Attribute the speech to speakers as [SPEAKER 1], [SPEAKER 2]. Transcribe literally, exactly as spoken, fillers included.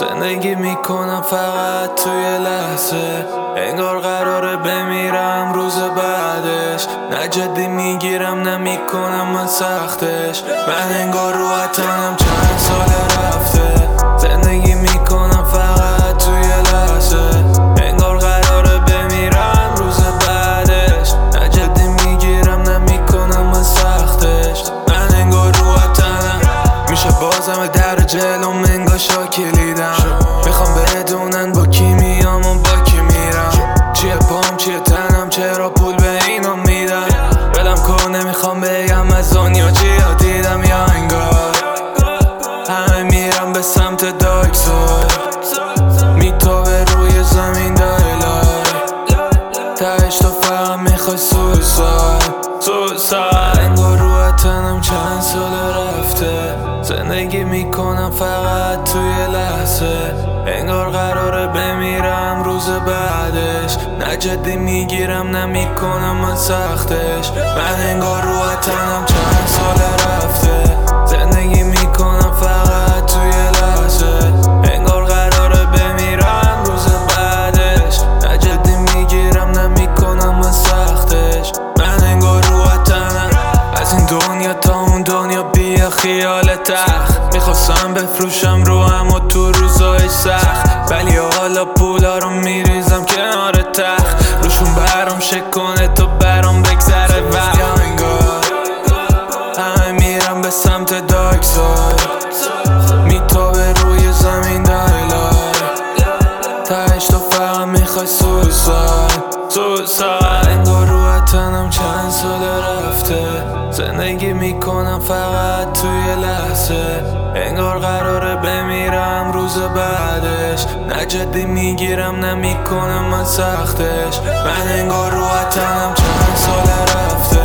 [SPEAKER 1] زندگی میکنم فقط توی لحظه، انگار قراره بمیرم روز بعدش. نه جدی میگیرم نه میکنم من سختش، من انگار رو وطنم چند سال رفته. زندگی میکنم فقط توی لحظه، انگار قراره بمیرم روز بعدش. نه جدی میگیرم نه میکنم من سختش، من انگار رو وطنم. میشه بازم در جلوم انگار شاکلیدم، میخوام بدونن با کی میام و با کی میرم. چیه پام چیه تنم چرا پول به اینا میدم. ولم کن نمیخوام بگم از دنیا چیا دیدم، یا انگار همه میرم به سمت دارک ساید. میتابه روی زمین دایلای، تهش تو فقط میخوای سویساید سویساید. انگار رو وطنم چند سال رفته، زندگی میکنم فقط توی لحظه، انگار قراره بمیرم روز بعدش. نه جدی میگیرم نه میکنم من سختش، من انگار رو وطنم چند سال رفته. زندگی میکنم فقط توی لحظه، انگار قراره بمیرم روز بعدش. نه جدی میگیرم نه میکنم من سختش، من انگار رو وطنم. از این دنیا تا اون دنیا بیا خیال تخت، میخواستم بفروشم رو اما تو روزای سخت، ولی حالا پولا رو میریزم کنار تخت. روشون برام شک کنه تا برام بگذره وقت، یا انگار همه میرم به سمت دارک ساید. میتابه روی زمین دایلای، تهش تو فقط میخوای سویساید سویساید. انگار رو وطنم چند سال رفته، زندگی میکنم فقط توی لحظه، انگار قراره بمیرم روز بعدش. نه جدی میگیرم نه میکنم من سختش، من انگار رو وطنم چند سال رفته.